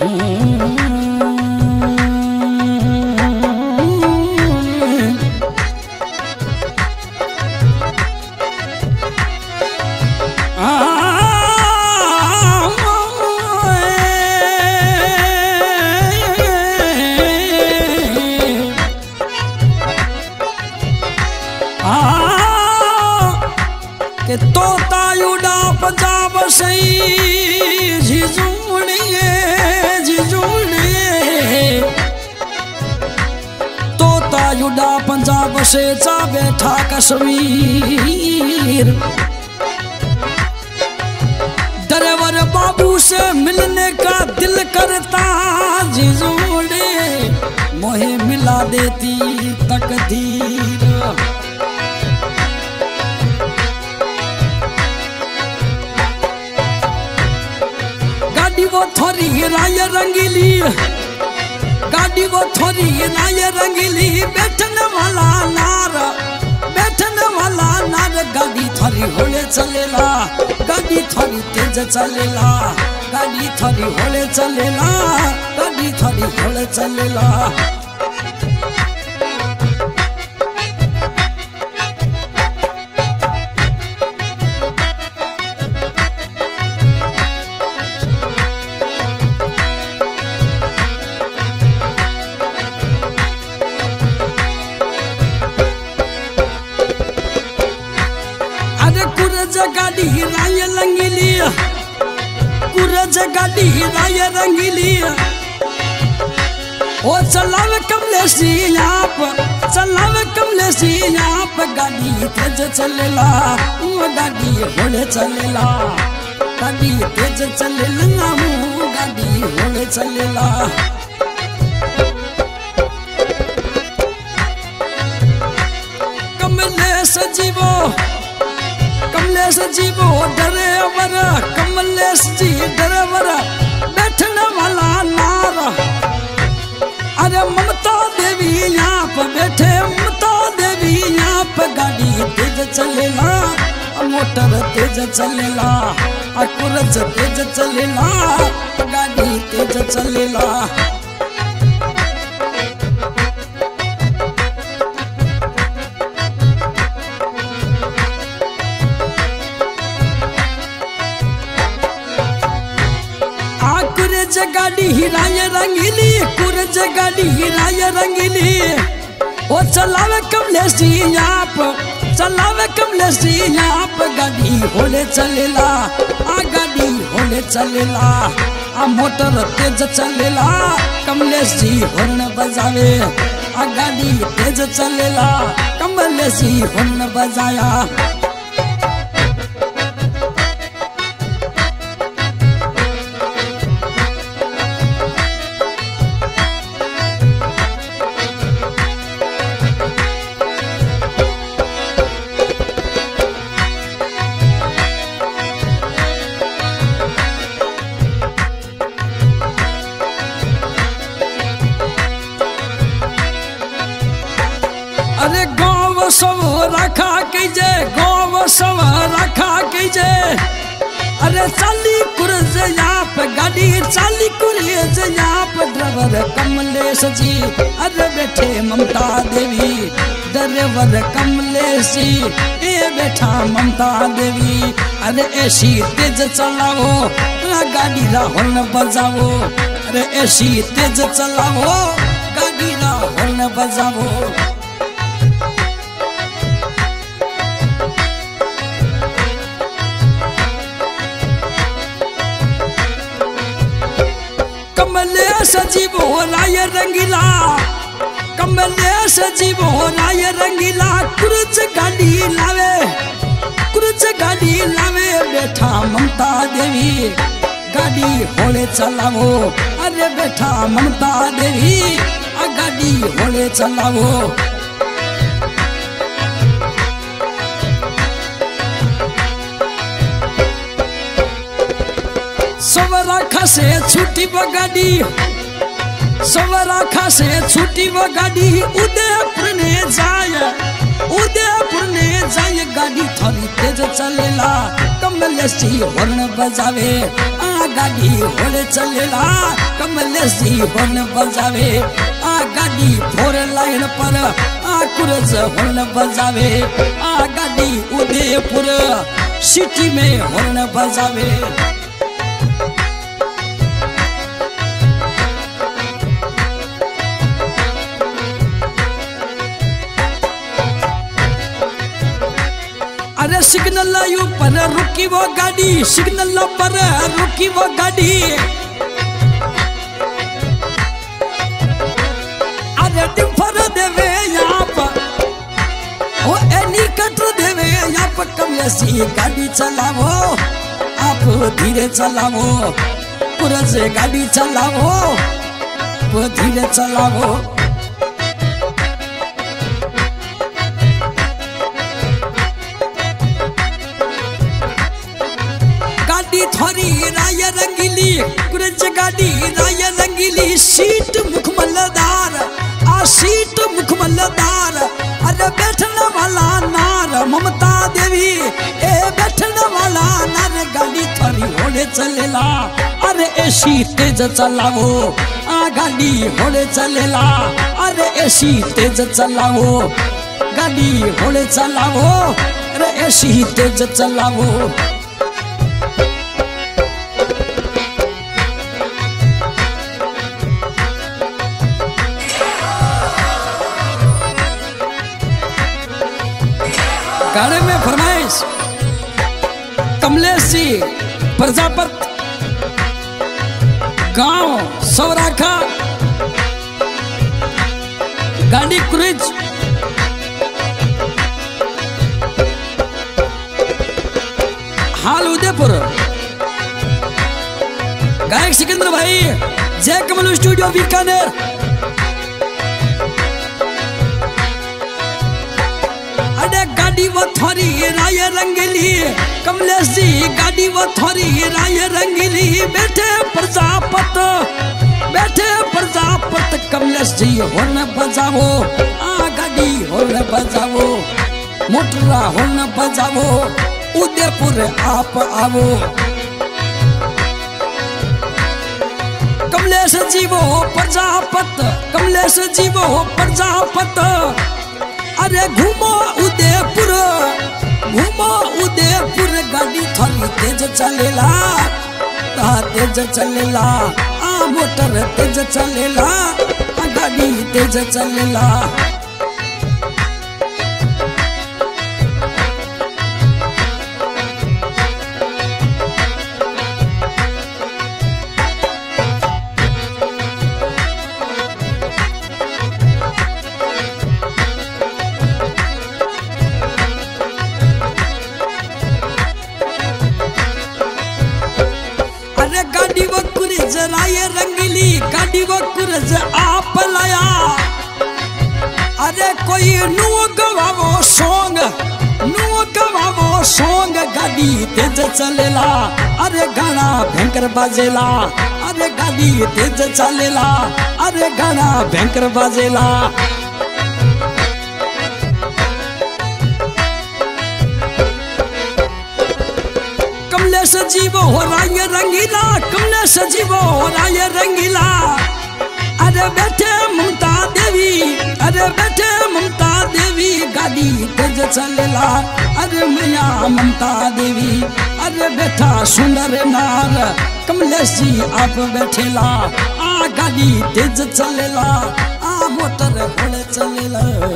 के तोता उड़ा पंजाब सही झिझुड़िए तोता उड़ा पंजाब से चा बैठा कश्मीर ड्राइवर बाबू से मिलने का दिल करता झिझुड़े मोहे मिला देती तकदीर वो थोड़ी राय रंगीली गाड़ी वो थोड़ी राय रंगीली बैठने वाला नार गाड़ी थोड़ी होले चलेला गाड़ी थोड़ी तेज चलेला गाड़ी थोड़ी होले चलेला गाड़ी थोड़ी होले चलेला गाड़ी राय रंगीली कुरज गाड़ी राय रंगीली ओ चलावे कमलेशी यहाँ पे गाड़ी तेज चलेला गाड़ी होले चलेला गाड़ी तेज चलेला गाड़ी होले चलेला कमलेश जीवो ड्राइवर कमलेश जी ड्राइवर बैठने वाला नार अरे ममता देवी यहाँ पे बैठे ममता देवी यहाँ पे गाड़ी तेज चलेला मोटर तेज चलेला कुरज तेज चलेला गाड़ी तेज चलेला कुरज गाड़ी हिराय रंगीली कुरज गाड़ी हिराय रंगीली ओ चलावे कमलेशी यहाँ पे गाड़ी होले चलेला गाड़ी होले चलेला मोटर तेज चलेला कमलेश जी हॉर्न बजावे गाड़ी तेज चलेला कमलेश जी हॉर्न बजाया अरे गाँव सब रखा कीजे गाँव सब रखा कीजे अरे चाली कुरज यहाँ पे गाड़ी चाली कुरज यहाँ पे ड्राइवर कमलेश जी अरे बैठे ममता देवी ड्राइवर कमलेश जी ये बैठा ममता देवी अरे ऐसी तेज चलाओ गाड़ी रा हॉर्न बजाओ अरे ऐसी तेज चलाओ गाड़ी रा हॉर्न बजाओ कमलेश जीवो राय रंगीला कमलेश जीवो राय रंगीला कुरज गाड़ी लावे बैठा ममता देवी गाड़ी होले चलावो अरे बैठा ममता देवी गाड़ी होले चलावो सवराखा से छुट्टी बगाड़ी सवराखा से छुट्टी बगाड़ी उदयपुर ने जाए गाड़ी थोड़ी तेज चलेला कमलेश जी हॉर्न बजावे गाड़ी होले चलेला कमलेश जी होर्न बजावे आ गाड़ी 4 लाइन पर कुरज होर्न बजावे आ गाड़ी उदयपुर सिटी में होर्न बजावे अरे सिग्नल पर रुकी वो गाड़ी सिग्नल पर रुकी वो गाड़ी अरे डिफर देवे यहाँ पर ओ एनी कटर देवे यहाँ पर कमलेशी गाड़ी चलावो आप धीरे चलावो पुरज गाड़ी चलावो वो धीरे चलावो थोड़ी राय रंगीली कुरज गाड़ी राय रंगीली सीट मुखमलदार आ सीट मुखमलदार अरे बैठने वाला नार ममता देवी ए बैठने वाला नार गाड़ी थोड़ी होले चलेला अरे एसी तेज चलावो आ गाड़ी होले चलेला अरे एसी तेज चलावो गाड़ी होले चलावो अरे एसी तेज चलावो गाने में फरमाइश कमलेश जी प्रजापत गांव सौराखा गाड़ी क्रूज हाल उदयपुर गायक सिकंदर भाई जय कमल स्टूडियो बीकानेर गाड़ी वो थोड़ी राय रंगीली कमलेश जी गाड़ी वो थोड़ी राय रंगीली बैठे प्रजापत कमलेश जी होर्न बजावो आ गाड़ी होर्न बजावो मोटरा होर्न बजावो उदयपुर आप आवो कमलेश जी वो प्रजापत कमलेश जी वो प्रजापत अरे घूमो उदयपुर गाड़ी थोड़ी तेज चलेला तेज चलेला आ मोटर तेज चलेला आ गाड़ी तेज चलेला राय रंगीली गाड़ी वो कुरज आप लाया अरे कोई नु गवावो सॉन्ग गाड़ी तेज चलेला अरे गाना भयंकर बाजेला अरे गाड़ी तेज चलेला अरे गाना भयंकर बाजेला कमलेश जीवो हो राय रंगीला कमलेश जीवो हो राय रंगीला अरे बैठे ममता देवी गाड़ी तेज चलेला अरे मैया ममता देवी अरे बैठा सुंदर नार कमलेश जी आप बैठेला आ गाड़ी तेज चलेला आ मोटर होले चलेला